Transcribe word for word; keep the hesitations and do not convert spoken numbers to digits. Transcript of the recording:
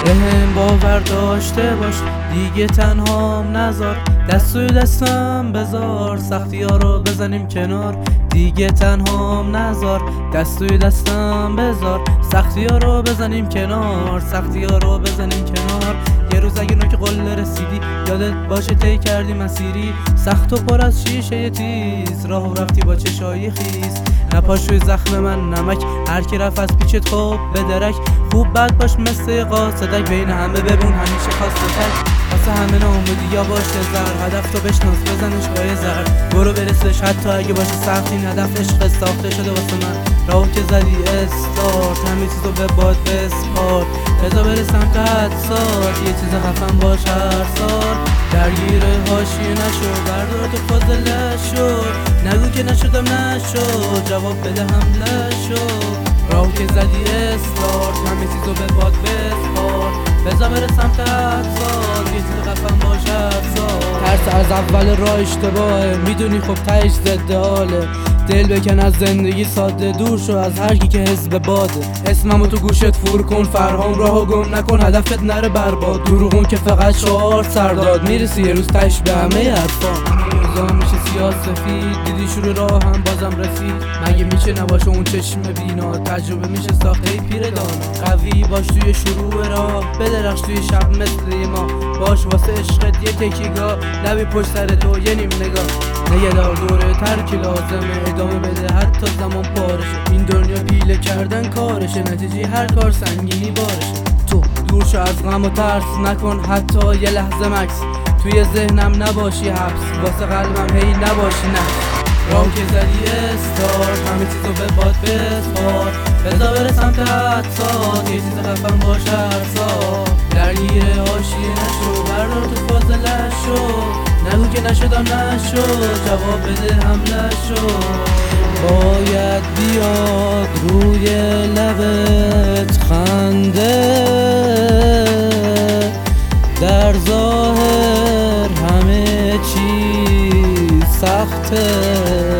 بهم باور داشته باش، دیگه تنهام نذار، دست توی دستم بذار، سختی ها رو بزنیم کنار. دیگه تنهام نذار، دست توی دستم بذار، سختی ها رو بزنیم کنار، سختی ها رو بزنیم کنار. یه روز اگه نوک قله رسیدی، یادت باشه طی کردی مسیری سخت و پر از شیشه تیز، راه رفتی با چشای خیس. نپاش روی زخم من نمک، هر کی رفت از پیچت خوب به درک. خوب بد باش مثل قاصدک، بین همه ببون همیشه خواسته تک. واسه همه ناامیدی یا باشه زر، هدف تو بشناس بزنش با یه زر. برو برسش حتی اگه باشه سخت، این هدف عشق ساخته شده واسه من. راهو که زدی استارت، همه چیزو به باد بسپار. بذار برسم تا حد ساعت، یه چیز خفن باش هر سال. درگیر حاشیه نشو، بردار تو فاضله شو. نگو که نشدم نشد، جواب بده حمله شو. راهو که زدی استارت، همه چیزو به باد بسپار. بذار برسم تا حد ساعت، یه چیز خفن باش هر سال. ترس از اول راه اشتباهه، میدونی خب تهش ضد حاله. دل بکن از زندگی ساده، دور شو از هر کی که حزب باده. اسممو تو گوشت فور کن، فرهام راهو گم نکن، هدفت نره برباد. دروغون که فقط شعار سرداد، میرسی یه روز تهش به همه حرفا. روزا میشه سیاه سفید، دیدی شروع راه هم بازم رسید. مگه میشه نباشه اون چشم بینا، تجربه میشه ساخته پیر دانا. قوی باش توی شروع راه، بدرخش توی شب مثل ما. باش واسه عشقت یه تکیگاه، لبی پشت سر تو یه نیم نگاه. نگه دار دوره ترک لازمه، ادامه بده حتی زمان پارشه. این دنیا پیله کردن کارشه، نتیجه هر کار سنگینی بارشه. تو دور شو از غم و ترس، نکن حتی یه لحظه مکس. توی ذهنم نباشی حبس، واسه قلبم هی نباشی نفس. راهو که زدی استارت، همه چیزو به باد بسپار. بذار برسم تا حد ساعت، یه چیز خفن باش هر سال. درگیر حاشیه نشو، بردار تو فاضله شو. نگو که نشدم نشد، جواب بده حمله شو. باید بیاد روی لبت خنده، در ظاهر همه چیز سخته.